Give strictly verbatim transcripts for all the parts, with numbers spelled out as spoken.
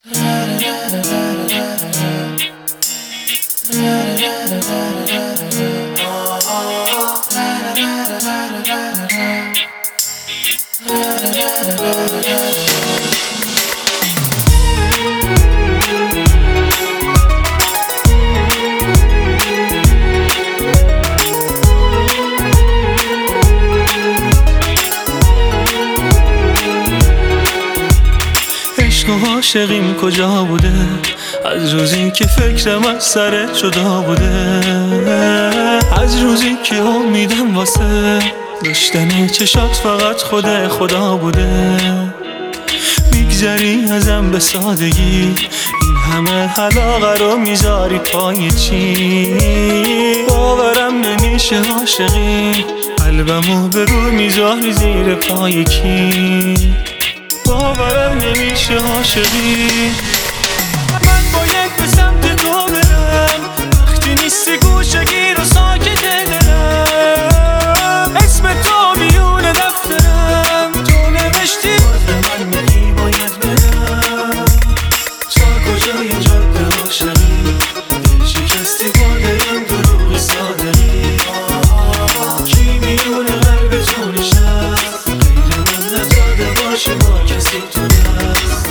عشق و عاشقیم کجا بوده؟ از روزی که فکرم از سرت جدا بوده، از روزی که امیدم واسه داشتن چشات فقط خود خدا بوده. میگذری ازم به سادگی، این همه علاقه رو میذاری پای چی؟ باورم نمیشه عاشقی، قلبمو به رو میذاری زیر پای کی؟ باورم نمیشه عاشقی. من باید به سمت تو برم، وقتی نیستی گوشه گیر و ساکت دلم، اسم تو میون دفترم، تو نوشتی باز به من میگی باید برم. تا کجای جاده عاشقی، دل شکستی با دلم دروغ صادقی. کی میون قلب تو نشست، غیر من نداده باشه با کسی تو دست.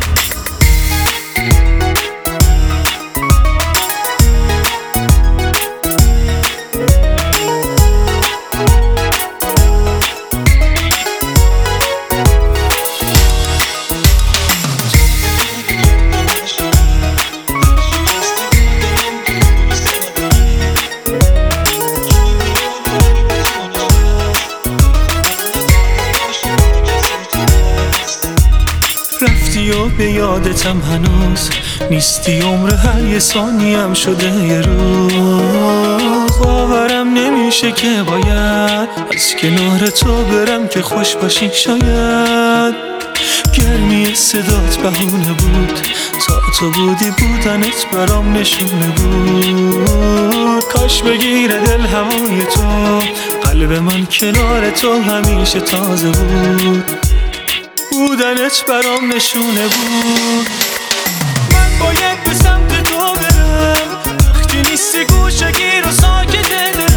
رفتی و به یادتم هنوز نیستی، عمر هر یه ثانیم شده یه روز. باورم نمیشه که باید از کنار تو برم که خوش باشی شاید. گرمی صدات بهونه بود، تا تو بودی بودنت برام نشونه بود. کاش بگیره دل هوای تو، قلب من کنار تو همیشه تازه بود. بودنت برام نشونه بود. من باید به سمت تو برم، وقتی نیستی گوشه گیر و ساکت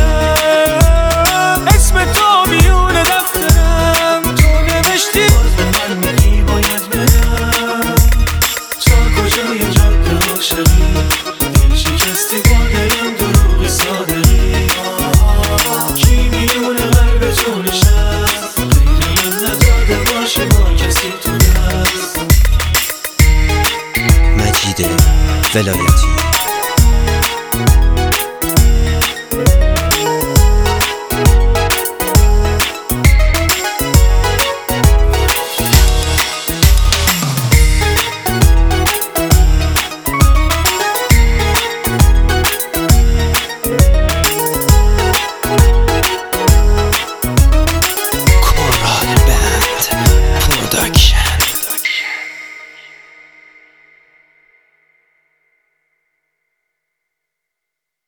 دلم، اسم تو میون دفترم، تو نوشتی باز به من میگی باید برم. تا کجای جاده عاشقی، دل شکستی با دلم دروغ صادقی. کی میون قلب تو نشست، غیر من نداده باشه با کسی تو دست. مجید ولایتی.